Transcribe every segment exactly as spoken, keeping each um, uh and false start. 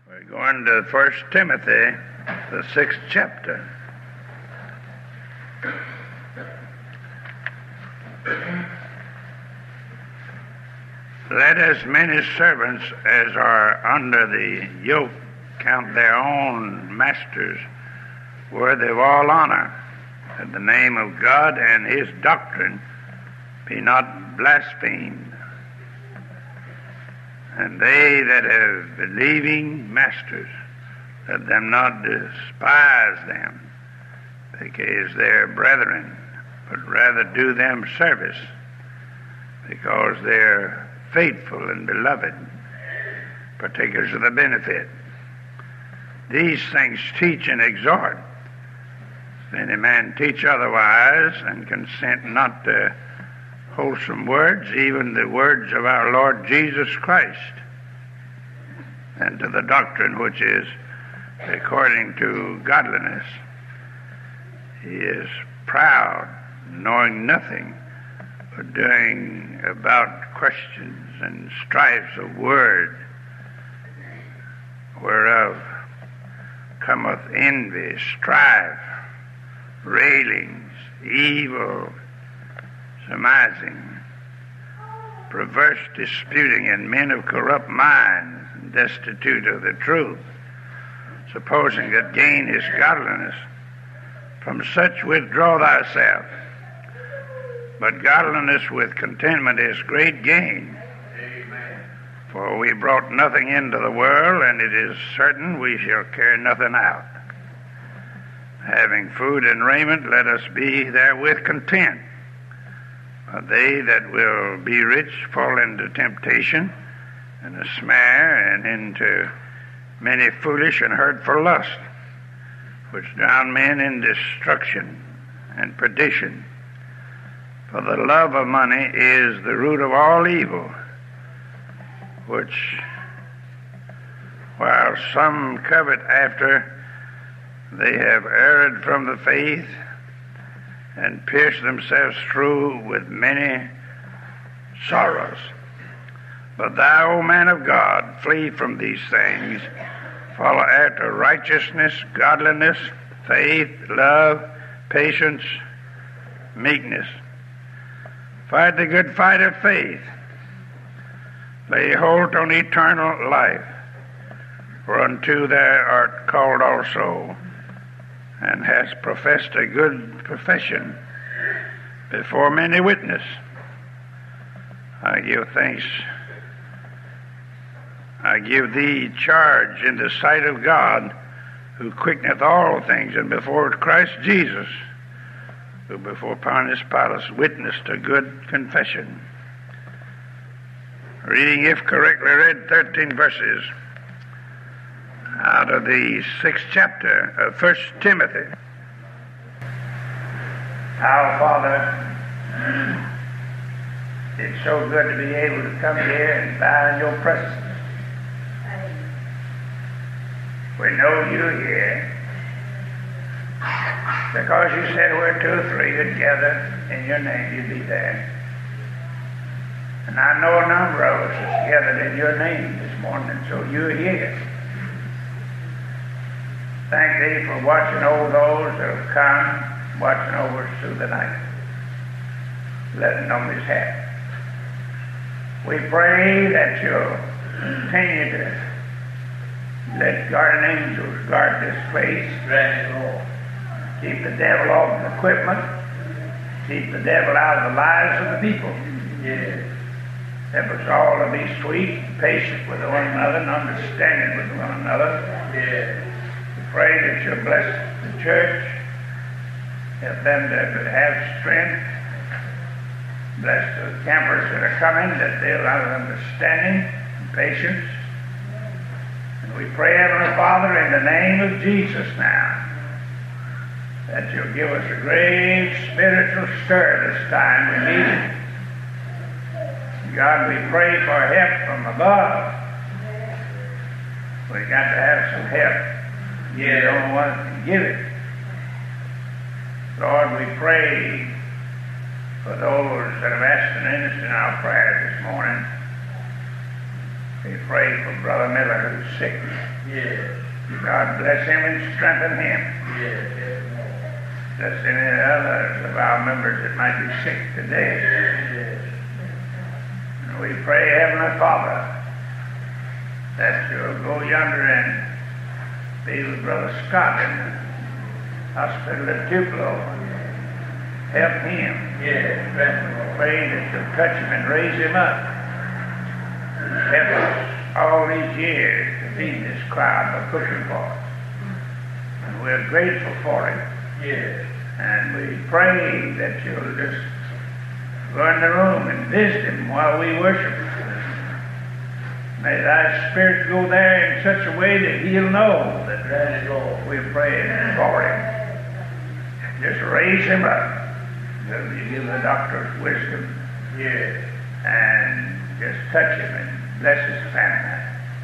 We're going to First Timothy, the sixth chapter. Let as many servants as are under the yoke count their own masters worthy of all honor, that the name of God and his doctrine be not blasphemed. And they that have believing masters, let them not despise them, because they are brethren, but rather do them service, because they are faithful and beloved, partakers of the benefit. These things teach and exhort. If any man teach otherwise, and consent not to wholesome words, even the words of our Lord Jesus Christ, and to the doctrine which is according to godliness, he is proud, knowing nothing, but doing about questions and strifes of word, whereof cometh envy, strife, railings, evil, surmising, perverse disputing, and men of corrupt minds, destitute of the truth, supposing that gain is godliness. From such withdraw thyself. But godliness with contentment is great gain. Amen. For we brought nothing into the world, and it is certain we shall carry nothing out. Having food and raiment, let us be therewith content. But they that will be rich fall into temptation, and a snare, and into many foolish and hurtful lusts, which drown men in destruction and perdition. For the love of money is the root of all evil, which, while some covet after, they have erred from the faith, and pierced themselves through with many sorrows. But thou, O man of God, flee from these things. Follow after righteousness, godliness, faith, love, patience, meekness. Fight the good fight of faith. Lay hold on eternal life, whereunto thou art called also, and hast professed a good profession before many witnesses. I give thanks. I give thee charge in the sight of God, who quickeneth all things, and before Christ Jesus, who before Pontius Pilate witnessed a good confession. Reading, if correctly read, thirteen verses out of the sixth chapter of First Timothy. Our Father, it's so good to be able to come here and bow in your presence. We know you're here because you said where two or three are gathered in your name, you'd be there. And I know a number of us is gathered in your name this morning, so you're here. Thank thee for watching over those that have come, watching over us through the night, letting on this happen. We pray that you'll continue to let guardian angels guard this place. Right, Lord. Keep the devil off the equipment. Keep the devil out of the lives of the people. Yes. Help us all to be sweet and patient with one another and understanding with one another. Yes. We pray that you'll bless the church. Help them to have strength. Bless the campers that are coming, that they'll have understanding and patience. We pray, Heavenly Father, in the name of Jesus now, that you'll give us a great spiritual stir this time. We need it. God, we pray for help from above. We got to have some help. You're the only one that can give it. Lord, we pray for those that have asked an interest in our prayer this morning. We pray for Brother Miller who's sick. Yes. God bless him and strengthen him. Yes. Bless any others of our members that might be sick today. Yes. And we pray, Heavenly Father, that you'll go yonder and be with Brother Scott in the hospital at Tupelo. Help him. Yes. Pray that you'll touch him and raise him up. Help us all these years to feed this crowd by cooking for us. And we're grateful for it. Yes. And we pray that you'll just go in the room and visit him while we worship. May thy Spirit go there in such a way that he'll know that we're praying for him. Just raise him up. You give the doctor's wisdom. Yes. And just touch him and bless his family.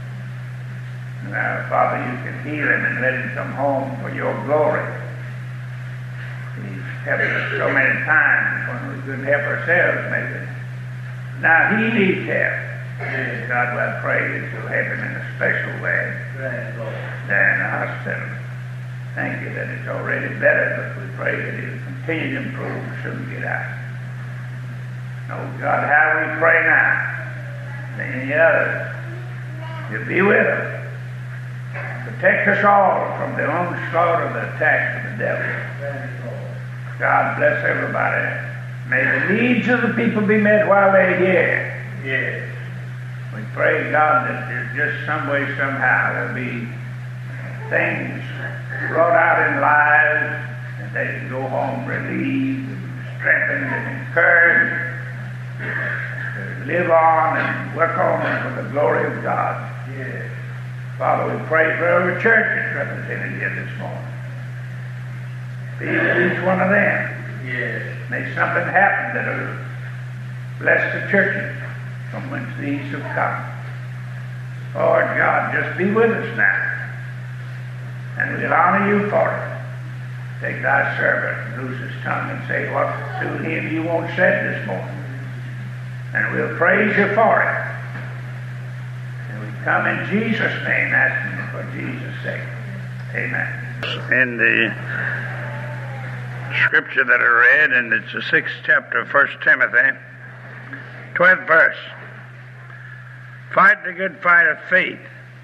Now, Father, you can heal him and let him come home for your glory. He's helped us so many times when we couldn't help ourselves, maybe. Now he needs help. Yes. God, I pray that you'll help him in a special way there in the hospital. Thank you that it's already better, but we pray that he'll continue to improve and soon get out. Oh God, how we pray now. And any others, you'll be with us. Protect us all from the onslaught of the attacks of the devil. God bless everybody. May the needs of the people be met while they're here. Yes. We pray, God, that there's just some way, somehow, there'll be things brought out in lives and they can go home relieved, strengthened, and encouraged to live on and work on for the glory of God. Yes. Father, we pray for every church that's represented here this morning. Be with each one of them. Yes. May something happen that'll bless the churches from whence these have come. Lord God, just be with us now. And we'll honor you for it. Take thy servant and loose his tongue and say what to him you won't say this morning. And we'll praise you for it. And we come in Jesus' name, asking for Jesus' sake. Amen. In the scripture that I read, and it's the sixth chapter of First Timothy, twelfth verse. Fight the good fight of faith.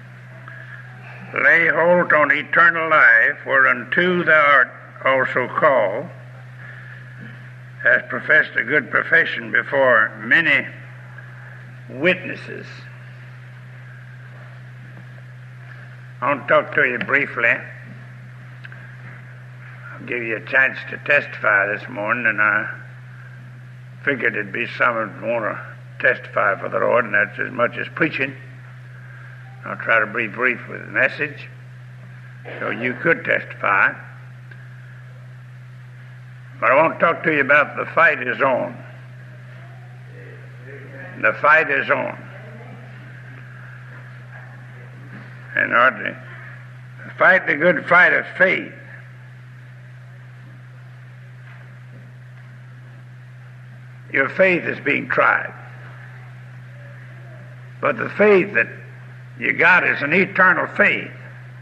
Lay hold on eternal life, whereunto thou art also called, hast professed a good profession before many witnesses. I want to talk to you briefly. I'll give you a chance to testify this morning, and I figured it'd be someone who want to testify for the Lord, and that's as much as preaching. I'll try to be brief with the message, so you could testify. But I want to talk to you about the fight is on. The fight is on. In order to fight the good fight of faith, your faith is being tried. But the faith that you got is an eternal faith.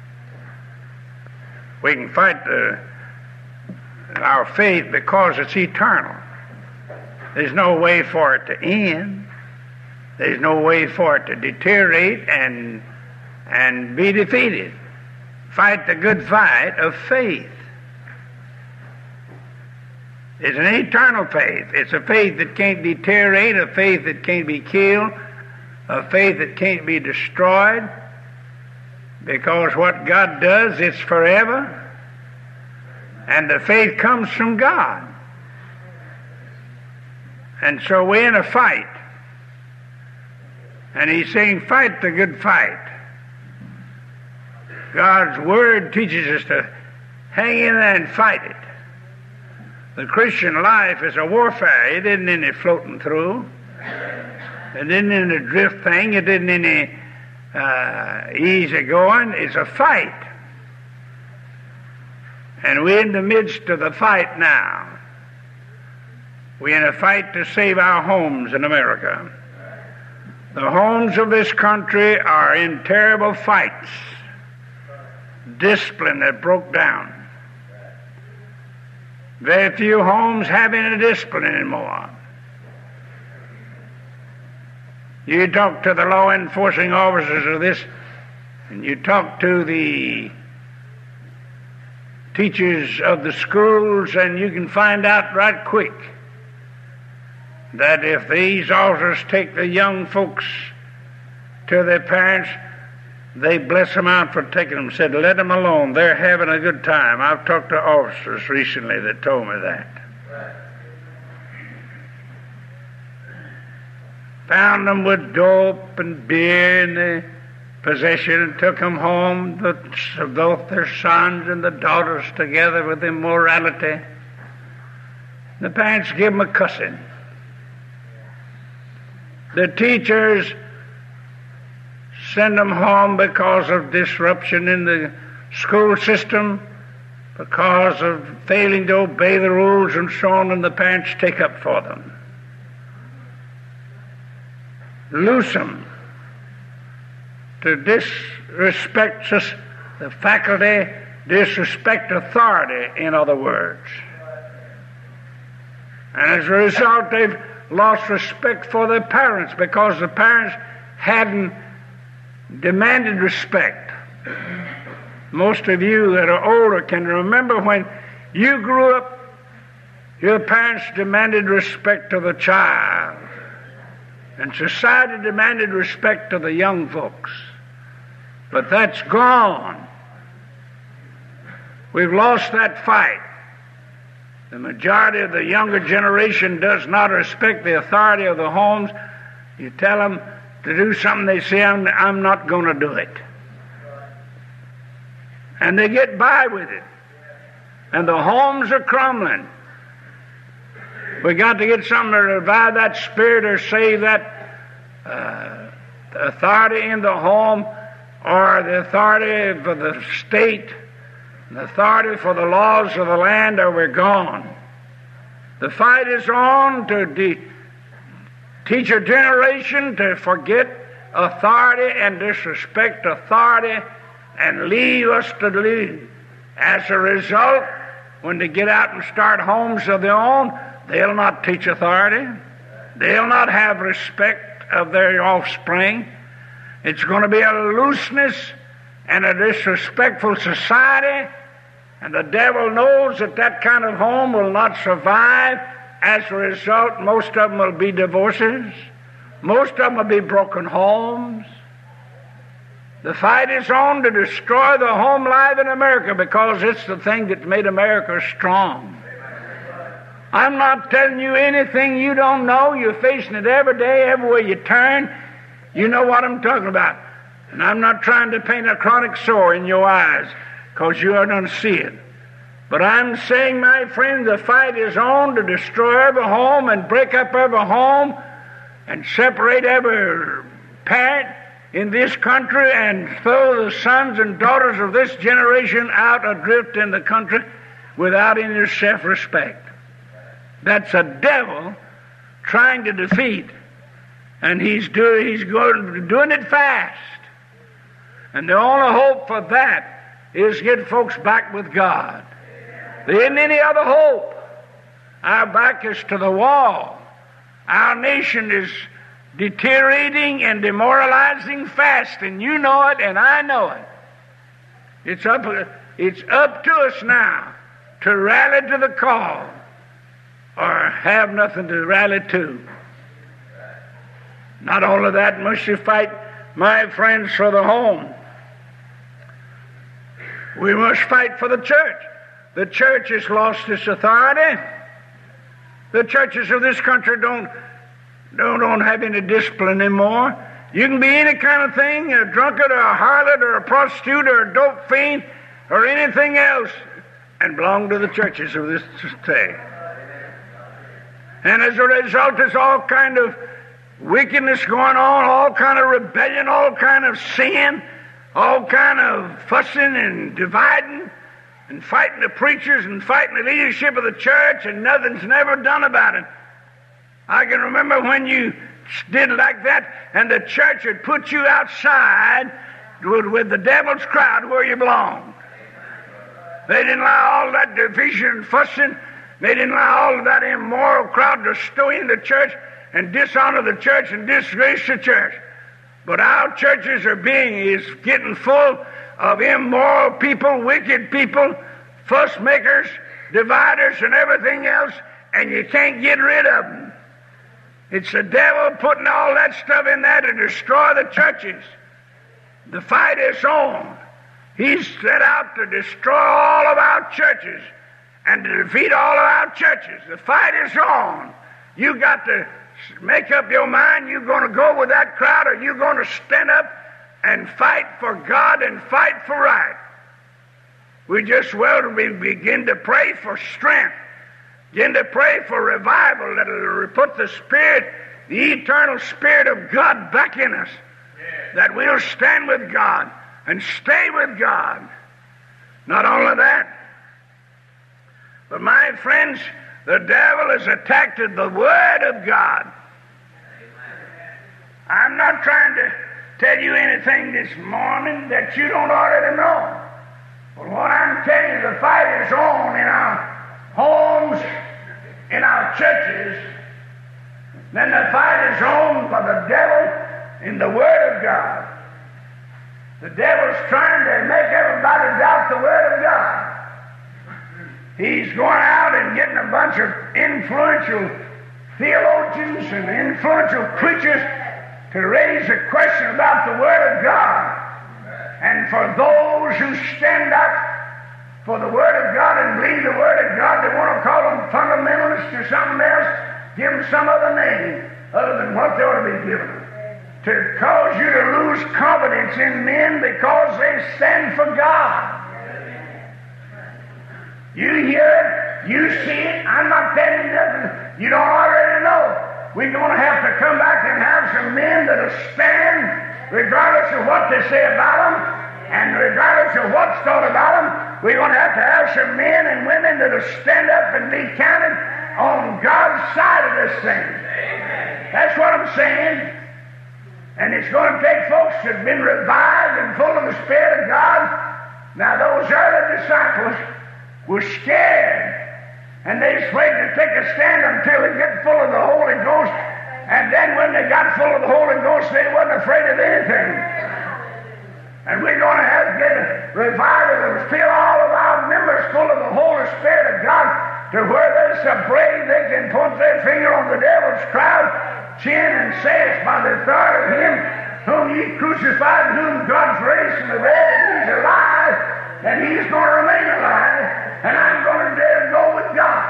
We can fight the, our faith because it's eternal. There's no way for it to end. There's no way for it to deteriorate and, and be defeated. Fight the good fight of faith. It's an eternal faith. It's a faith that can't deteriorate, a faith that can't be killed, a faith that can't be destroyed, because what God does is forever, and the faith comes from God. And so we're in a fight, and he's saying, fight the good fight. God's Word teaches us to hang in there and fight it. The Christian life is a warfare. It isn't any floating through. It isn't any drift thing. It isn't any uh, easy going. It's a fight. And we're in the midst of the fight now. We're in a fight to save our homes in America. The homes of this country are in terrible fights. Discipline that broke down. Very few homes have any discipline anymore. You talk to the law enforcing officers of this, and you talk to the teachers of the schools, and you can find out right quick that if these officers take the young folks to their parents, they bless them out for taking them. Said, let them alone. They're having a good time. I've talked to officers recently that told me that. Found them with dope and beer in the possession and took them home, the, both their sons and the daughters together with immorality. The parents give them a cussing. The teachers send them home because of disruption in the school system, because of failing to obey the rules and so on, and the parents take up for them. Loose them to disrespect the faculty, disrespect authority, in other words. And as a result, they've lost respect for their parents because the parents hadn't demanded respect. Most of you that are older can remember when you grew up, your parents demanded respect of the child, and society demanded respect of the young folks. But that's gone. We've lost that fight. The majority of the younger generation does not respect the authority of the homes. You tell them to do something, they say, I'm, I'm not going to do it. And they get by with it. And the homes are crumbling. We got to get something to revive that spirit or save that uh, authority in the home, or the authority for the state, the authority for the laws of the land, or we're gone. The fight is on to de- teach a generation to forget authority and disrespect authority and leave us to lead. As a result, when they get out and start homes of their own, they'll not teach authority. They'll not have respect of their offspring. It's going to be a looseness and a disrespectful society, and the devil knows that that kind of home will not survive. As a result, most of them will be divorces. Most of them will be broken homes. The fight is on to destroy the home life in America because it's the thing that made America strong. I'm not telling you anything you don't know. You're facing it every day, everywhere you turn. You know what I'm talking about. And I'm not trying to paint a chronic sore in your eyes because you don't see it. But I'm saying, my friend, the fight is on to destroy every home and break up every home and separate every parent in this country and throw the sons and daughters of this generation out adrift in the country without any self-respect. That's a devil trying to defeat, and he's doing he's going doing it fast. And the only hope for that is get folks back with God. There isn't any other hope. Our back is to the wall. Our nation is deteriorating and demoralizing fast, and you know it, and I know it. It's up, it's up to us now to rally to the call, or have nothing to rally to. Not only that, must you fight, my friends, for the home. We must fight for the church. The church has lost its authority. The churches of this country don't, don't, don't have any discipline anymore. You can be any kind of thing, a drunkard or a harlot or a prostitute or a dope fiend or anything else, and belong to the churches of this day. And as a result, there's all kind of wickedness going on, all kind of rebellion, all kind of sin, all kind of fussing and dividing and fighting the preachers and fighting the leadership of the church, and nothing's never done about it. I can remember when you did like that, and the church would put you outside with, with the devil's crowd where you belong. They didn't allow all that division and fussing. They didn't allow all of that immoral crowd to stow in the church and dishonor the church and disgrace the church. But our churches are being, is getting full of immoral people, wicked people, fuss makers, dividers, and everything else, and you can't get rid of them. It's the devil putting all that stuff in there to destroy the churches. The fight is on. He's set out to destroy all of our churches and to defeat all of our churches. The fight is on. You got to make up your mind, you're going to go with that crowd, or you're going to stand up and fight for God and fight for right. We just well we begin to pray for strength, begin to pray for revival that will put the Spirit, the eternal Spirit of God back in us, that we'll stand with God and stay with God. Not only that, but my friends, the devil has attacked the Word of God. I'm not trying to tell you anything this morning that you don't already know. But what I'm telling you, the fight is on in our homes, in our churches. Then the fight is on for the devil in the Word of God. The devil's trying to make everybody doubt the Word of God. He's going out and getting a bunch of influential theologians and influential preachers to raise a question about the Word of God. And for those who stand up for the Word of God and believe the Word of God, they want to call them fundamentalists or something else, give them some other name other than what they ought to be given them, to cause you to lose confidence in men because they stand for God. You hear it, you see it, I'm not telling you nothing you don't already know. We're going to have to come back and have some men that'll stand regardless of what they say about them and regardless of what's thought about them. We're going to have to have some men and women that'll stand up and be counted on God's side of this thing. That's what I'm saying. And it's going to take folks that have been revived and full of the Spirit of God. Now, those early disciples were scared, and they was afraid to take a stand until they get full of the Holy Ghost. And then when they got full of the Holy Ghost, they wasn't afraid of anything. And we're going to have to get a revival and fill all of our members full of the Holy Spirit of God, to where they're so brave they can point their finger on the devil's crowd, chin, and say it's by the authority of Him whom ye crucified, and whom God's raised from the dead, and He's alive, and He's going to remain alive, and I'm going to dare go with God.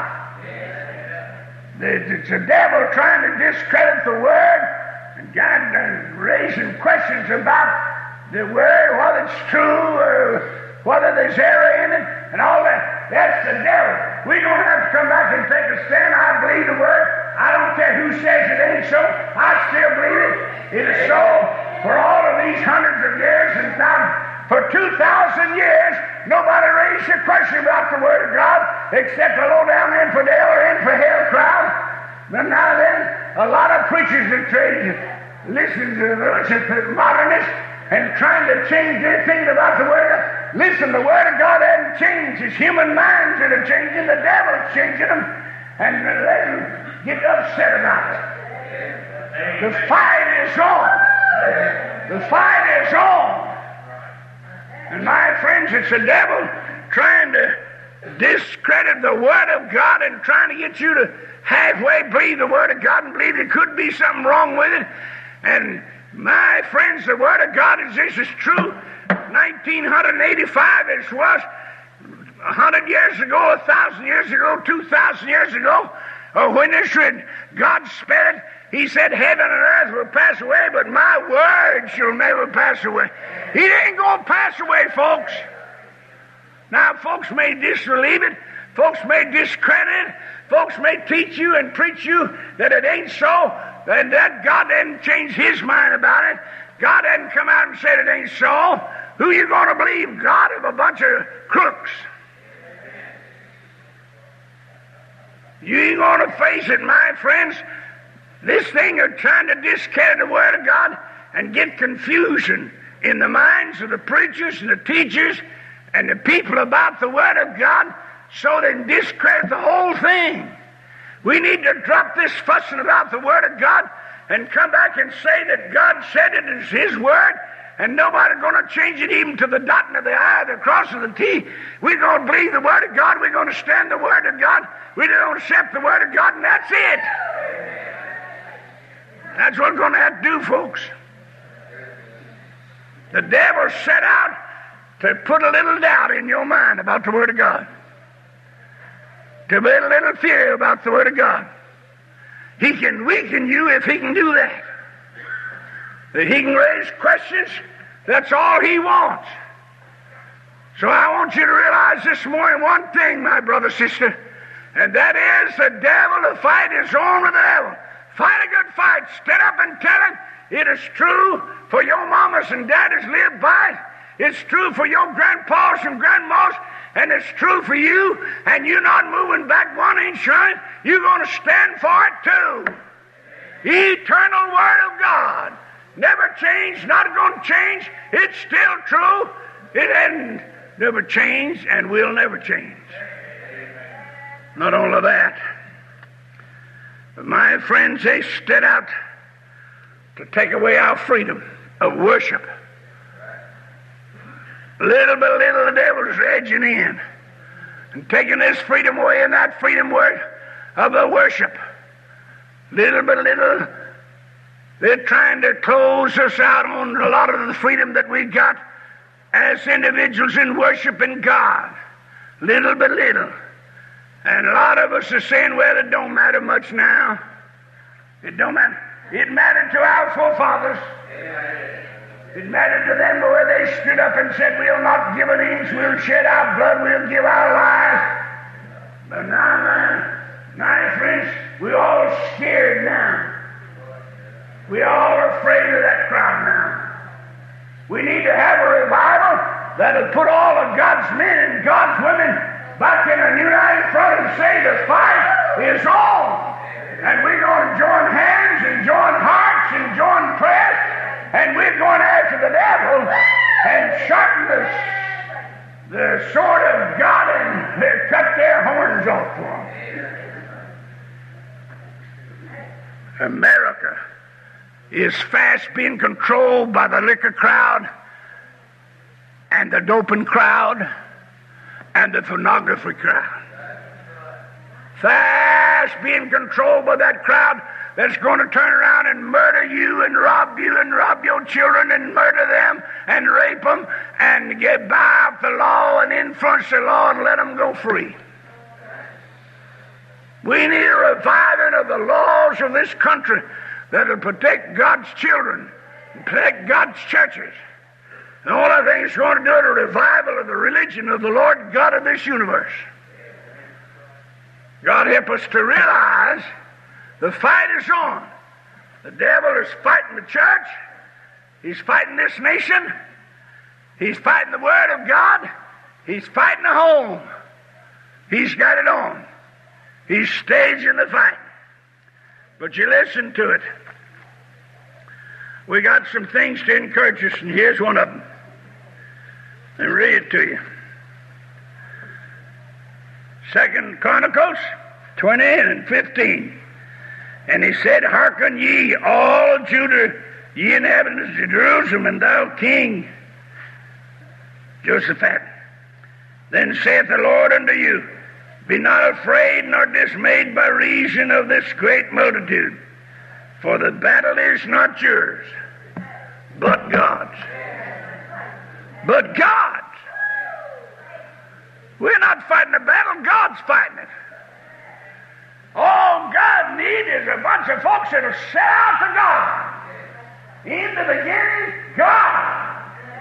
It's the devil trying to discredit the Word, and God uh, raising questions about the Word, whether it's true or whether there's error in it, and all that. That's the devil. We're going to have to come back and take a stand. I believe the Word. I don't care who says it ain't so. I still believe it. It is so for all of these hundreds of years, and now for two thousand years, nobody raised a question about the Word of God except a low-down infidel or infidel crowd. But now then, a lot of preachers are trading, listening to the modernists and trying to change their thinking about the Word of God. Listen, the Word of God hasn't changed. It's human minds that are changing. The devil's changing them, and let them get upset about it. The fight is on. The fight is on. And my friends, it's the devil trying to discredit the Word of God and trying to get you to halfway believe the Word of God and believe there could be something wrong with it. And my friends, the Word of God is this is true. nineteen eighty-five as was a hundred years ago, a thousand years ago, two thousand years ago, or when this should God's Spirit, He said heaven and earth will pass away, but my word shall never pass away. It ain't going to pass away, folks. Now, folks may disbelieve it. Folks may discredit it. Folks may teach you and preach you that it ain't so, and that God didn't change His mind about it. God hadn't come out and said it ain't so. Who you going to believe? God of a bunch of crooks? You ain't going to face it, my friends. This thing of trying to discredit the Word of God and get confusion in the minds of the preachers and the teachers and the people about the Word of God so they can discredit the whole thing. We need to drop this fussing about the Word of God and come back and say that God said it is His Word, and nobody's going to change it even to the dotting of the I, the cross of the T. We're going to believe the Word of God. We're going to stand the Word of God. We're going to accept the Word of God, and that's it. That's what we're going to have to do, folks. The devil set out to put a little doubt in your mind about the Word of God, to build a little fear about the Word of God. He can weaken you if he can do that. If he can raise questions, that's all he wants. So I want you to realize this morning one thing, my brother, sister, and that is the devil to fight is on with the devil. Fight a good fight. Stand up and tell him it is true for your mamas and daddies lived by it. It's true for your grandpas and grandmas, and it's true for you, and you're not moving back one inch, son. You're going to stand for it too. Eternal Word of God. Never changed, not going to change. It's still true. It hasn't never changed and will never change. Not only that, but my friends, they set out to take away our freedom of worship. Little by little, the devil's edging in and taking this freedom away and that freedom word of the worship. Little by little, they're trying to close us out on a lot of the freedom that we got as individuals in worshiping God. Little by little. And a lot of us are saying, well, it don't matter much now. It don't matter. It mattered to our forefathers. It mattered to them where they stood up and said, we'll not give an inch, we'll shed our blood, we'll give our lives. But now, man, my friends, we're all scared now. We all are afraid of that crowd now. We need to have a revival that'll put all of God's men and God's women back in a united front and say the fight is on. And we're going to join hands and join hearts and join prayers, and we're going after the devil and sharpen the, the sword of God and cut their horns off for them. America is fast being controlled by the liquor crowd and the doping crowd and the pornography crowd. Fast being controlled by that crowd that's going to turn around and murder you and rob you and rob your children and murder them and rape them and get by out the law and influence the law and let them go free. We need a reviving of the laws of this country that will protect God's children and protect God's churches. The only thing it's going to do is a revival of the religion of the Lord God of this universe. God help us to realize the fight is on. The devil is fighting the church. He's fighting this nation. He's fighting the Word of God. He's fighting the home. He's got it on. He's staging the fight. But you listen to it. We got some things to encourage us, and here's one of them. Let me read it to you. Second Chronicles twenty and fifteen. And he said, hearken ye all Judah, ye inhabitants of Jerusalem, and thou King Josaphat. Then saith the Lord unto you, be not afraid nor dismayed by reason of this great multitude, for the battle is not yours, but God's. But God's. We're not fighting the battle, God's fighting it. All God needs is a bunch of folks that'll sell out to God. In the beginning, God.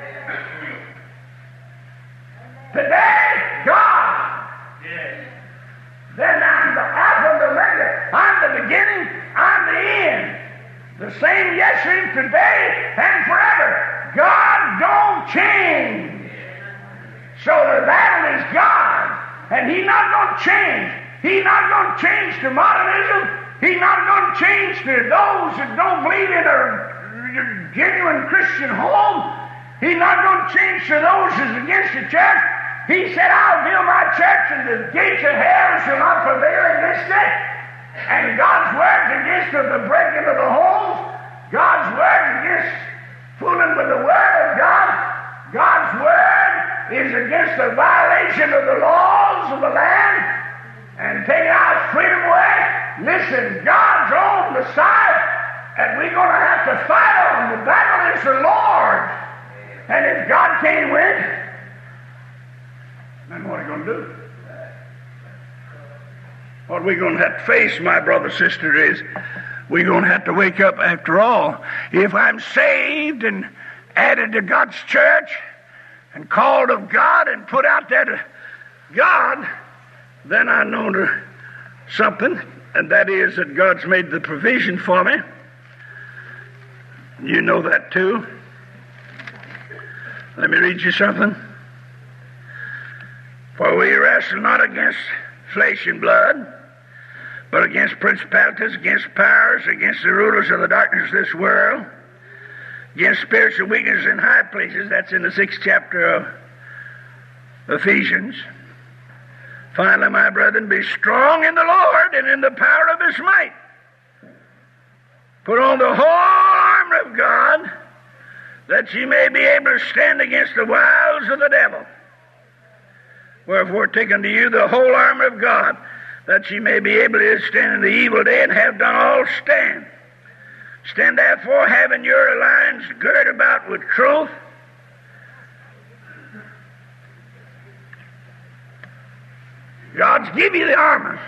Today, God. Yes. Then I'm the Alpha and the Omega. I'm the beginning, I'm the end. The same yesterday, today, and forever. God don't change. So the battle is God, and He's not going to change. He's not going to change to modernism. He's not going to change to those that don't believe in a genuine Christian home. He's not going to change to those that's against the church. He said, I'll build my church and the gates of hell shall not prevail against it. And God's word against the breaking of the homes. God's word against fooling with the word of God. God's word is against the violation of the laws of the land and taking our freedom away. Listen, God's on the side, and we're going to have to fight on. The battle is the Lord's. And if God can't win, then what are you going to do? What we're going to have to face, my brother, sister, is we're going to have to wake up after all. If I'm saved and added to God's church and called of God and put out there to God, then I know to something, and that is that God's made the provision for me. You know that too. Let me read you something. For we wrestle not against flesh and blood, but against principalities, against powers, against the rulers of the darkness of this world, against spiritual weakness in high places. That's in the sixth chapter of Ephesians. Finally, my brethren, be strong in the Lord and in the power of his might. Put on the whole armor of God, that ye may be able to stand against the wiles of the devil. Wherefore take unto you the whole armor of God, that ye may be able to stand in the evil day, and have done all stand. Stand therefore, having your loins girt about with truth, God's give you the armor.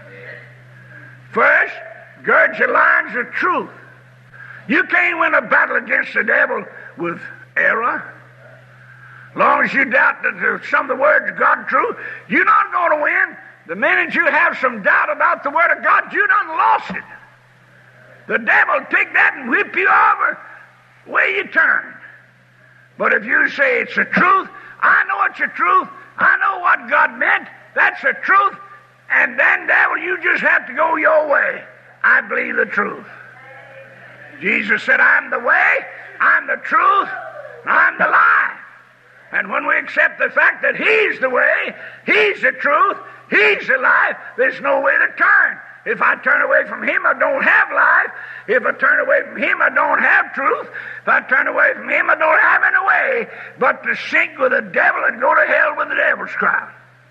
First, gird your loins with truth. You can't win a battle against the devil with error. As long as you doubt that some of the words of God are true, you're not going to win. The minute you have some doubt about the word of God, you done lost it. The devil will take that and whip you over the way you turn. But if you say it's the truth, I know it's the truth, I know what God meant, that's the truth, and then, devil, you just have to go your way. I believe the truth. Jesus said, I'm the way, I'm the truth, and I'm the life. And when we accept the fact that he's the way, he's the truth, he's the life, there's no way to turn. If I turn away from him, I don't have life. If I turn away from him, I don't have truth. If I turn away from him, I don't have any way but to sink with the devil and go to hell with the devil's crowd.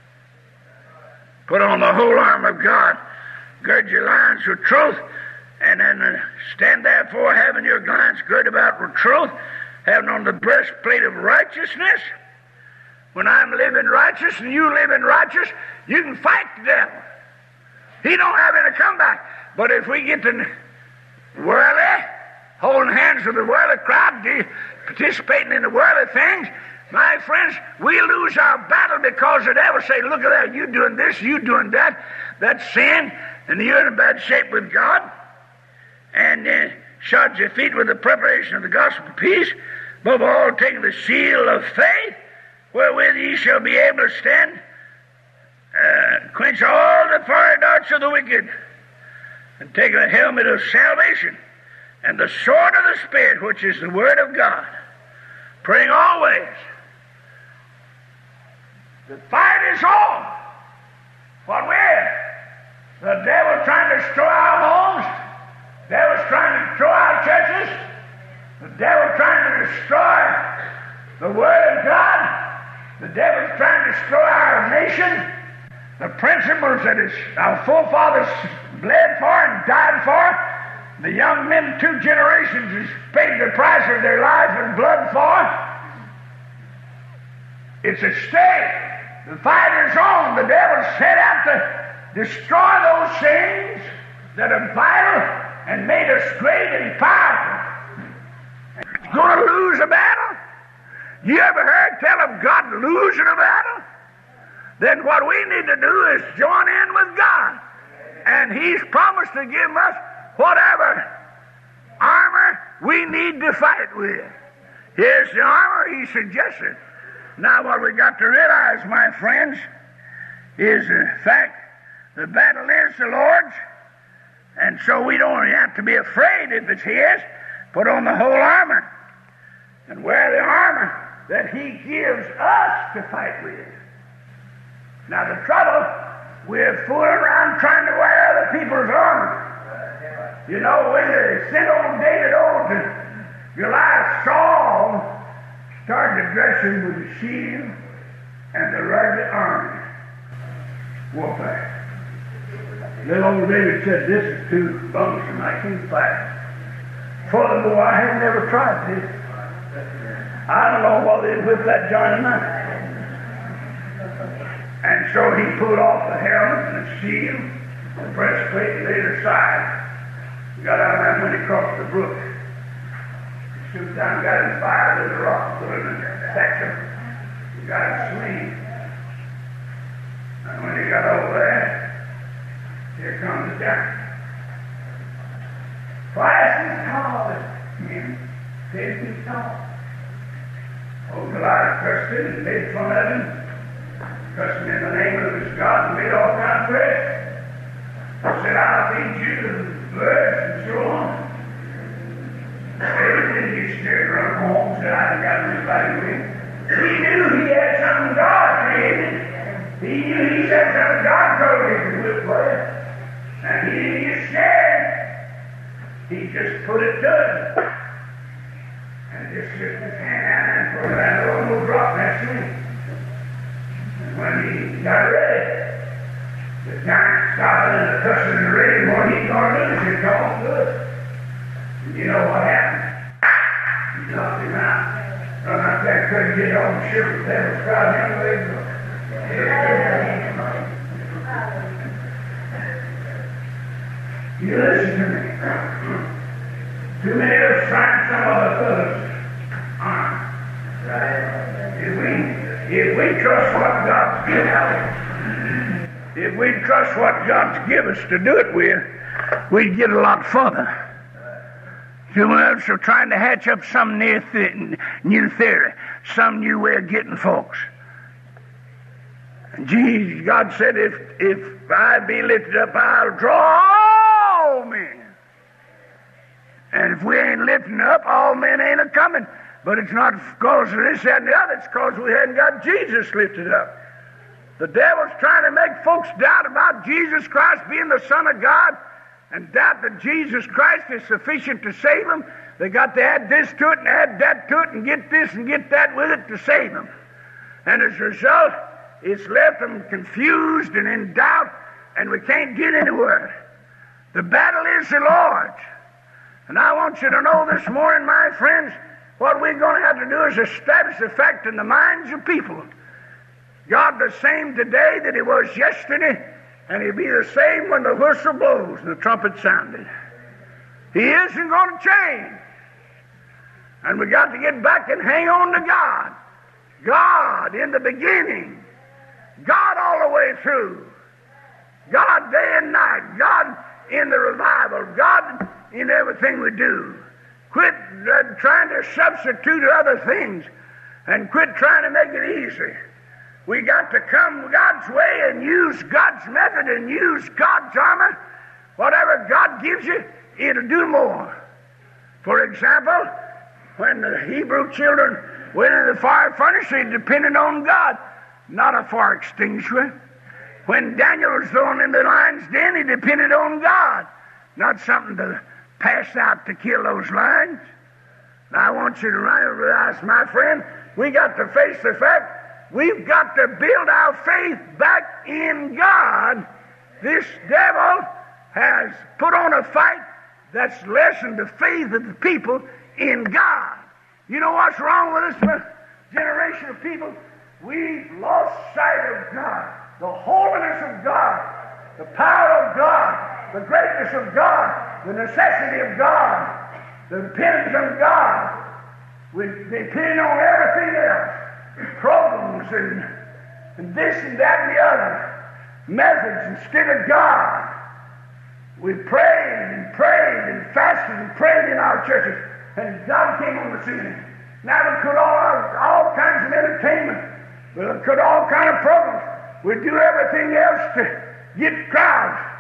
Put on the whole armor of God. Gird your loins with truth. And then uh, stand therefore, having your loins girt about with truth, having on the breastplate of righteousness. When I'm living righteous and you living righteous, you can fight the devil. He don't have any comeback. But if we get to worldly, holding hands with the worldly crowd, participating in the worldly things, my friends, we lose our battle because the devil say, look at that, you doing this, you doing that, that's sin, and you're in a bad shape with God. And uh, shod your feet with the preparation of the gospel of peace, above all taking the shield of faith, wherewith ye shall be able to stand, uh, quench all the fiery darts of the wicked, and take the helmet of salvation, and the sword of the Spirit, which is the word of God, praying always. The fight is on. What we're the devil trying to destroy our homes, the devil's trying to destroy our churches, the devil trying to destroy the word of God, the devil's trying to destroy our nation, the principles that his, our forefathers bled for and died for, the young men, two generations, has paid the price of their life and blood for. It's at stake. The fight is on. The devil's set out to destroy those things that are vital and made us great and powerful. It's going to lose a battle. You ever heard tell of God losing a battle? Then what we need to do is join in with God. And he's promised to give us whatever armor we need to fight with. Here's the armor he suggested. Now what we got to realize, my friends, is the fact the battle is the Lord's, And so we don't have to be afraid if it's his. Put on the whole armor and wear the armor that he gives us to fight with. Now the trouble, we're fooling around trying to wear other people's armor. You know, when they sent old David over to Goliath, Saul started to dress him with the shield and the rugged armor. Warfare. Little old David said, this is too bumsome, I can't fight. Father, boy, I have never tried this. I don't know whether they'd whip that joint or not. And so he pulled off the helmet and the shield, the breastplate, and laid it aside. He got out of that when he crossed the brook. He stooped down, got his fire with a rock, put it in a section. He got his sling. And when he got over there, here comes the giant. Twice as tall as him, ten feet tall. Old Goliath cursed him and made fun of him, cursed him in the name of his God and made all kinds of threats. Said, I'll feed you the birds and so on. David didn't get scared, run home, said, I ain't got anybody with him. He knew he had something God created. He knew he had something God created to whip for him. And he didn't get scared. He just put it to him. And just slipped his hand out and put it out and little drop that sling. And when he got ready, the giant stopped and the cussing and ready what he's going to do. He said, come on, good. And you know what happened? He knocked him out. Run out there, couldn't get on the ship. The devil crowd him away. You listen to me. Too many of us trying some of the fellows aren't. If we, if we trust what God's given us, if we trust what God's given us to do it with, we'd get a lot further. Too many of us are trying to hatch up some new, th- new theory, some new way of getting folks. Jesus, God said, if, if I be lifted up, I'll draw all men. And if we ain't lifting up, all men ain't a coming. But it's not because of this, that, and the other. It's because we hadn't got Jesus lifted up. The devil's trying to make folks doubt about Jesus Christ being the Son of God and doubt that Jesus Christ is sufficient to save them. They got to add this to it and add that to it and get this and get that with it to save them. And as a result, it's left them confused and in doubt, and we can't get anywhere. The battle is the Lord's. And I want you to know this morning, my friends, what we're going to have to do is establish the fact in the minds of people. God the same today that he was yesterday, and he'll be the same when the whistle blows and the trumpet sounded. He isn't going to change. And we got to get back and hang on to God. God in the beginning. God all the way through. God day and night. God in the revival. God in everything we do. Quit uh, trying to substitute other things and quit trying to make it easy. We got to come God's way and use God's method and use God's armor. Whatever God gives you, it'll do more. For example, when the Hebrew children went in the fire furnace, they depended on God, not a fire extinguisher. When Daniel was thrown in the lion's den, he depended on God, not something to pass out to kill those lions. Now, I want you to realize, my friend, we got to face the fact we've got to build our faith back in God. This devil has put on a fight that's lessened the faith of the people in God. You know what's wrong with this generation of people? We've lost sight of God, the holiness of God, the power of God, the greatness of God, the necessity of God, the dependence of God. We depend on everything else, programs and, and this and that and the other, methods instead of God. We prayed and prayed and fasted and prayed in our churches, and God came on the scene. Now we could all all kinds of entertainment, we could all kind of programs. We do everything else to get crowds.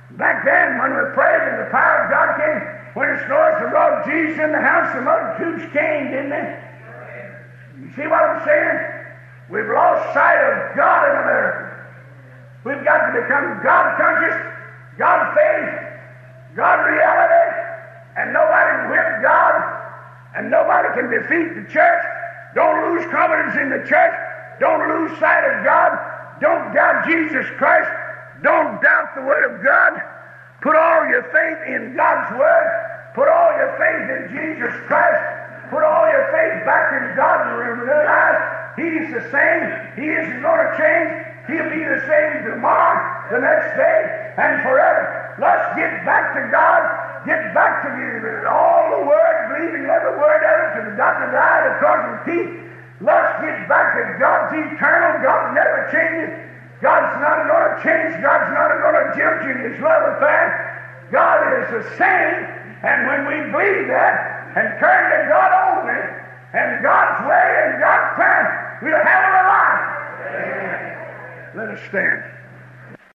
Back then, when we prayed and the power of God came, when it snows, the Lord Jesus in the house, the multitudes came, didn't they? You see what I'm saying? We've lost sight of God in America. We've got to become God conscious, God faith, God reality, and nobody can whip God, and nobody can defeat the church. Don't lose confidence in the church. Don't lose sight of God. Don't doubt Jesus Christ. Don't doubt the Word of God. Put all your faith in God's Word. Put all your faith in Jesus Christ. Put all your faith back in God and realize He's the same. He isn't going to change. He'll be the same tomorrow, the next day, and forever. Let's get back to God. Get back to the, all the Word, believing every word of it, to the dot and the I, the cross and the T. Let's get back to God's eternal. God never changes. God's not going to change. God's not going to judge in His love affair. God is the same. And when we believe that and turn to God only and God's way and God's plan, we'll have a life. Let us stand.